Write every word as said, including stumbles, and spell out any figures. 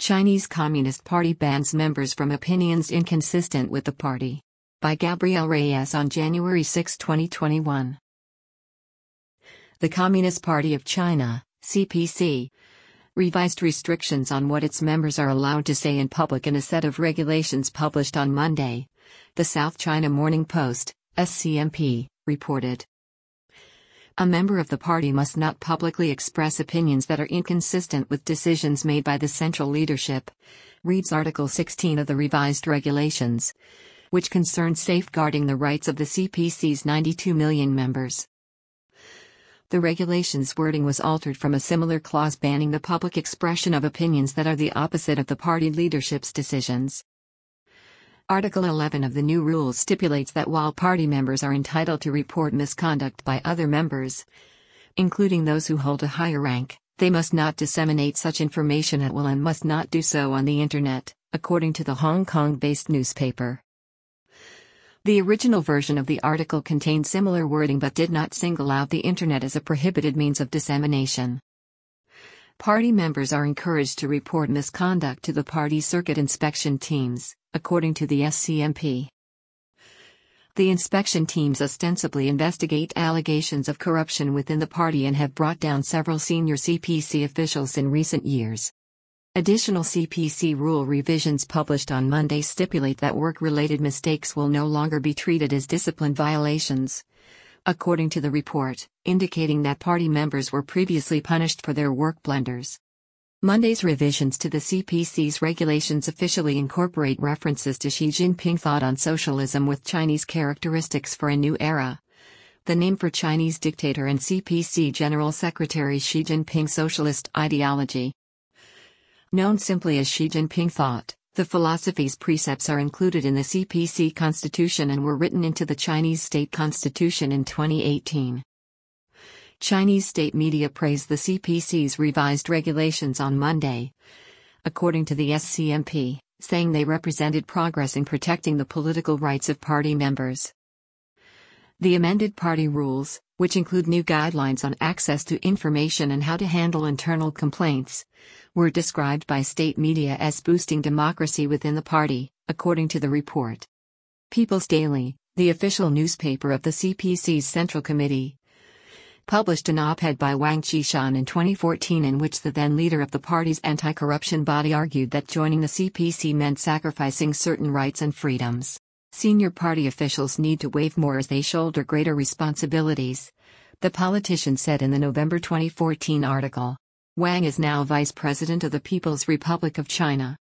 Chinese Communist Party bans members from opinions inconsistent with the party. By Gabriel Reyes on January sixth, twenty twenty-one. The Communist Party of China, C P C, revised restrictions on what its members are allowed to say in public in a set of regulations published on Monday, the South China Morning Post, S C M P, reported. A member of the party must not publicly express opinions that are inconsistent with decisions made by the central leadership, reads Article sixteen of the revised regulations, which concerns safeguarding the rights of the C P C's ninety-two million members. The regulations' wording was altered from a similar clause banning the public expression of opinions that are the opposite of the party leadership's decisions. Article eleven of the new rules stipulates that while party members are entitled to report misconduct by other members, including those who hold a higher rank, they must not disseminate such information at will and must not do so on the Internet, according to the Hong Kong-based newspaper. The original version of the article contained similar wording but did not single out the Internet as a prohibited means of dissemination. Party members are encouraged to report misconduct to the party circuit inspection teams, according to the S C M P. The inspection teams ostensibly investigate allegations of corruption within the party and have brought down several senior C P C officials in recent years. Additional C P C rule revisions published on Monday stipulate that work-related mistakes will no longer be treated as discipline violations, according to the report, indicating that party members were previously punished for their work blunders. Monday's revisions to the C P C's regulations officially incorporate references to Xi Jinping thought on socialism with Chinese characteristics for a new era, the name for Chinese dictator and C P C General Secretary Xi Jinping socialist ideology. Known simply as Xi Jinping thought, the philosophy's precepts are included in the C P C constitution and were written into the Chinese state constitution in twenty eighteen. Chinese state media praised the C P C's revised regulations on Monday, according to the S C M P, saying they represented progress in protecting the political rights of party members. The amended party rules, which include new guidelines on access to information and how to handle internal complaints, were described by state media as boosting democracy within the party, according to the report. People's Daily, the official newspaper of the C P C's Central Committee, published an op-ed by Wang Qishan in twenty fourteen in which the then leader of the party's anti-corruption body argued that joining the C P C meant sacrificing certain rights and freedoms. Senior party officials need to wave more as they shoulder greater responsibilities, the politician said in the November twenty fourteen article. Wang is now vice president of the People's Republic of China.